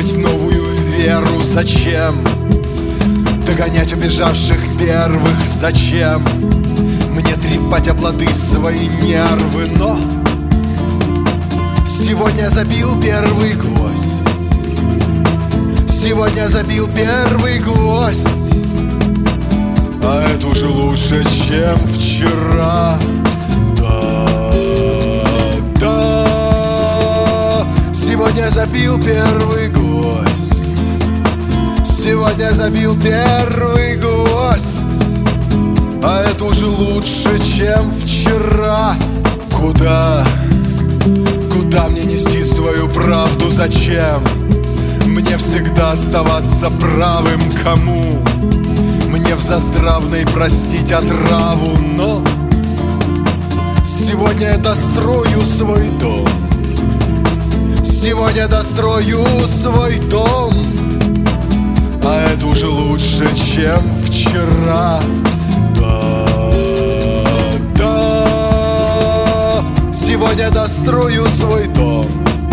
вырабатывать новую веру? Зачем догонять убежавших первых? Зачем мне трепать об лады свои нервы? Но сегодня забил первый гвоздь. Сегодня забил первый гвоздь. А это уже лучше, чем вчера. Да, сегодня забил первый гвоздь. Сегодня забил первый гвоздь. А это уже лучше, чем вчера. Куда мне нести свою правду? Зачем мне всегда оставаться правым? Кому мне в заздравной простить отраву? Но сегодня я дострою свой дом. Сегодня дострою свой дом. А это уже лучше, чем вчера. Сегодня дострою свой дом.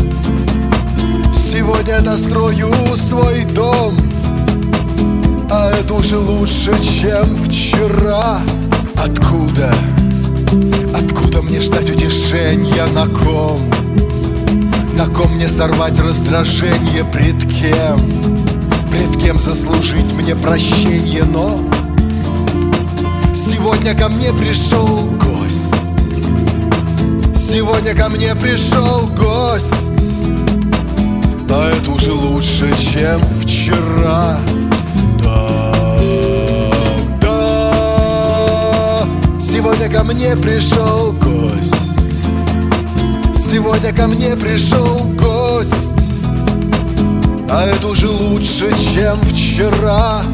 Сегодня дострою свой дом. А это уже лучше, чем вчера. Откуда мне ждать утешения? На ком мне сорвать раздражение? Пред кем заслужить мне прощение? Но сегодня ко мне пришел гость. Сегодня ко мне пришел гость. А это уже лучше, чем вчера. Да, сегодня ко мне пришел гость. Сегодня ко мне пришел гость. А это уже лучше, чем вчера.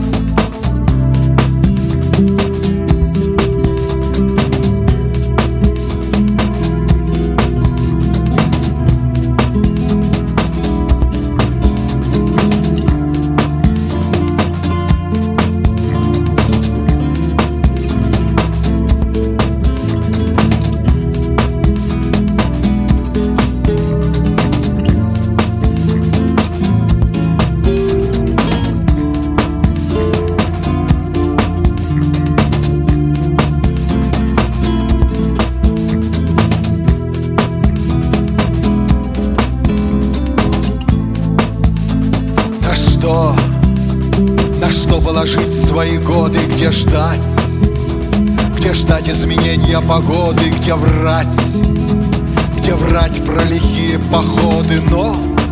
На что положить свои годы? Где ждать изменения погоды? Где врать про лихие походы? Но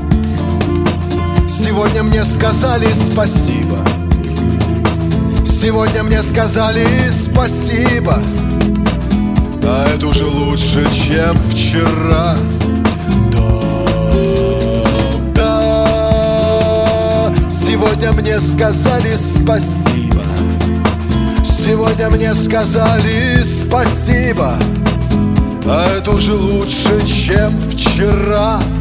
сегодня мне сказали спасибо. Сегодня мне сказали спасибо. А это уже лучше, чем вчера. Сегодня мне сказали спасибо. Сегодня мне сказали спасибо. А это уже лучше, чем вчера.